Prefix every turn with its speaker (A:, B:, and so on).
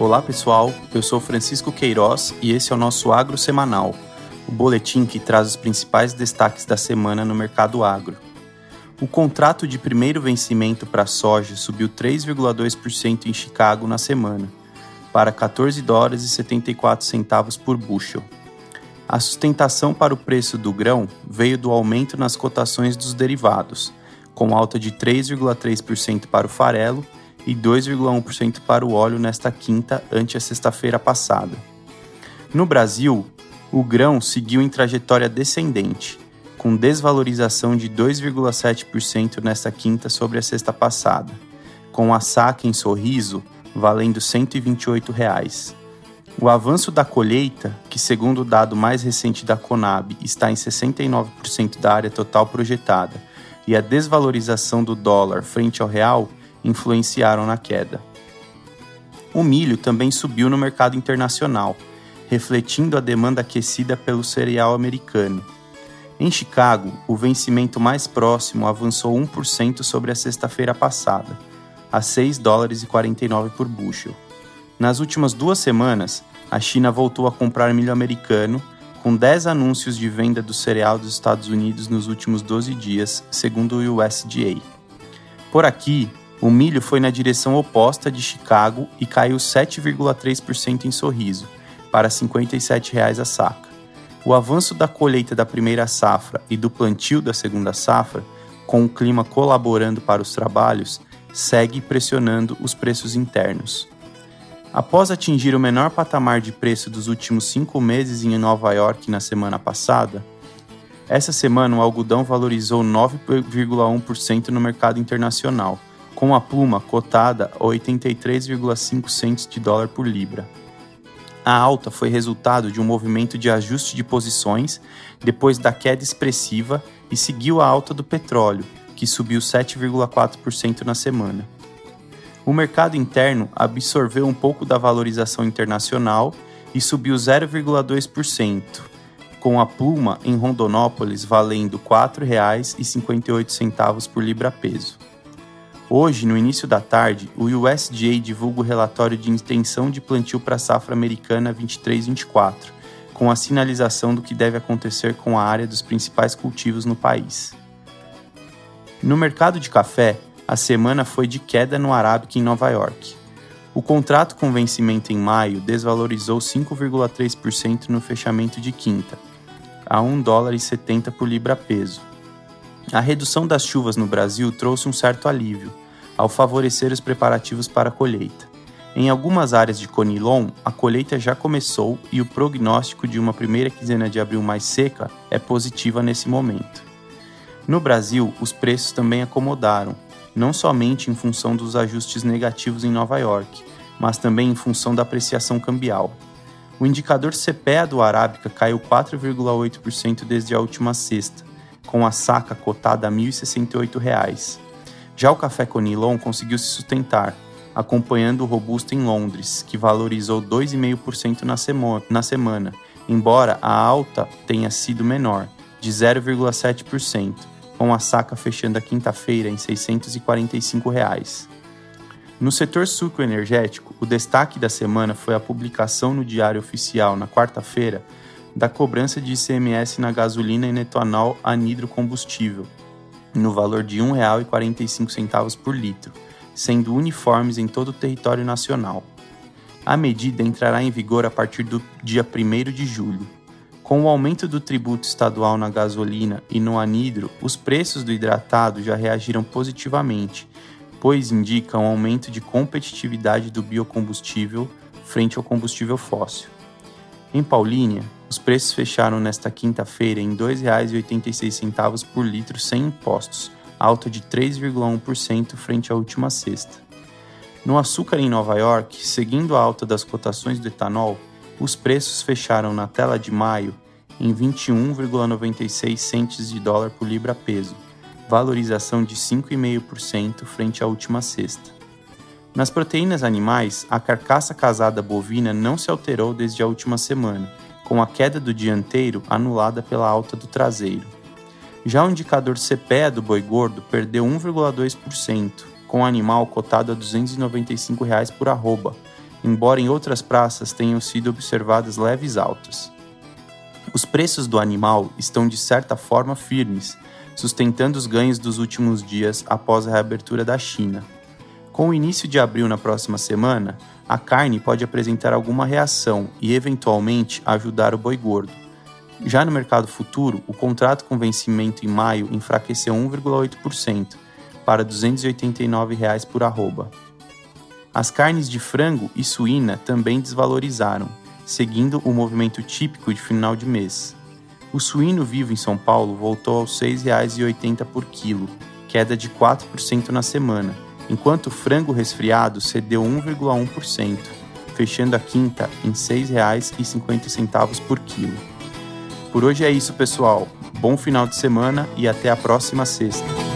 A: Olá pessoal, eu sou Francisco Queiroz e esse é o nosso Agro Semanal, o boletim que traz os principais destaques da semana no mercado agro. O contrato de primeiro vencimento para a soja subiu 3,2% em Chicago na semana, para $14,74 por bushel. A sustentação para o preço do grão veio do aumento nas cotações dos derivados, com alta de 3,3% para o farelo e 2,1% para o óleo nesta quinta ante a sexta-feira passada. No Brasil, o grão seguiu em trajetória descendente, com desvalorização de 2,7% nesta quinta sobre a sexta passada, com a saca em Sorriso valendo R$ 128. O avanço da colheita, que segundo o dado mais recente da Conab está em 69% da área total projetada, e a desvalorização do dólar frente ao real influenciaram na queda. O milho também subiu no mercado internacional, refletindo a demanda aquecida pelo cereal americano. Em Chicago, o vencimento mais próximo avançou 1% sobre a sexta-feira passada, a $6,49 por bushel. Nas últimas 2 semanas, a China voltou a comprar milho americano, com 10 anúncios de venda do cereal dos Estados Unidos nos últimos 12 dias, segundo o USDA. Por aqui, o milho foi na direção oposta de Chicago e caiu 7,3% em Sorriso, para R$ 57 a saca. O avanço da colheita da primeira safra e do plantio da segunda safra, com o clima colaborando para os trabalhos, segue pressionando os preços internos. Após atingir o menor patamar de preço dos últimos 5 meses em Nova York na semana passada, essa semana o algodão valorizou 9,1% no mercado internacional, com a pluma cotada a 83,5 cents de dólar por libra. A alta foi resultado de um movimento de ajuste de posições depois da queda expressiva e seguiu a alta do petróleo, que subiu 7,4% na semana. O mercado interno absorveu um pouco da valorização internacional e subiu 0,2%, com a pluma em Rondonópolis valendo R$ 4,58 por libra-peso. Hoje, no início da tarde, o USDA divulga o relatório de intenção de plantio para a safra americana 23-24, com a sinalização do que deve acontecer com a área dos principais cultivos no país. No mercado de café, a semana foi de queda no Arábica em Nova York. O contrato com vencimento em maio desvalorizou 5,3% no fechamento de quinta, a $1,70 por libra-peso. A redução das chuvas no Brasil trouxe um certo alívio, ao favorecer os preparativos para a colheita. Em algumas áreas de Conilon, a colheita já começou e o prognóstico de uma primeira quinzena de abril mais seca é positiva nesse momento. No Brasil, os preços também acomodaram, não somente em função dos ajustes negativos em Nova York, mas também em função da apreciação cambial. O indicador CPEA do Arábica caiu 4,8% desde a última sexta, com a saca cotada a R$ 1.068. Já o café Conilon conseguiu se sustentar, acompanhando o robusto em Londres, que valorizou 2,5% na semana, embora a alta tenha sido menor, de 0,7%, com a saca fechando a quinta-feira em R$ 645. No setor sucroenergético, o destaque da semana foi a publicação no Diário Oficial, na quarta-feira, da cobrança de ICMS na gasolina e no etanol anidro combustível, no valor de R$ 1,45 por litro, sendo uniformes em todo o território nacional. A medida entrará em vigor a partir do dia 1º de julho. Com o aumento do tributo estadual na gasolina e no anidro, os preços do hidratado já reagiram positivamente, pois indicam um aumento de competitividade do biocombustível frente ao combustível fóssil. Em Paulínia, os preços fecharam nesta quinta-feira em R$ 2,86 por litro sem impostos, alta de 3,1% frente à última sexta. No açúcar em Nova York, seguindo a alta das cotações do etanol, os preços fecharam na tela de maio em 21,96 centes de dólar por libra-peso, valorização de 5,5% frente à última sexta. Nas proteínas animais, a carcaça casada bovina não se alterou desde a última semana, com a queda do dianteiro anulada pela alta do traseiro. Já o indicador CPEA do boi gordo perdeu 1,2%, com o animal cotado a R$ 295 por arroba, embora em outras praças tenham sido observadas leves altas. Os preços do animal estão de certa forma firmes, sustentando os ganhos dos últimos dias após a reabertura da China. Com o início de abril na próxima semana, a carne pode apresentar alguma reação e, eventualmente, ajudar o boi gordo. Já no mercado futuro, o contrato com vencimento em maio enfraqueceu 1,8% para R$ 289,00 por arroba. As carnes de frango e suína também desvalorizaram, seguindo o movimento típico de final de mês. O suíno vivo em São Paulo voltou aos R$ 6,80 por quilo, queda de 4% na semana, enquanto o frango resfriado cedeu 1,1%, fechando a quinta em R$ 6,50 por quilo. Por hoje é isso, pessoal. Bom final de semana e até a próxima sexta.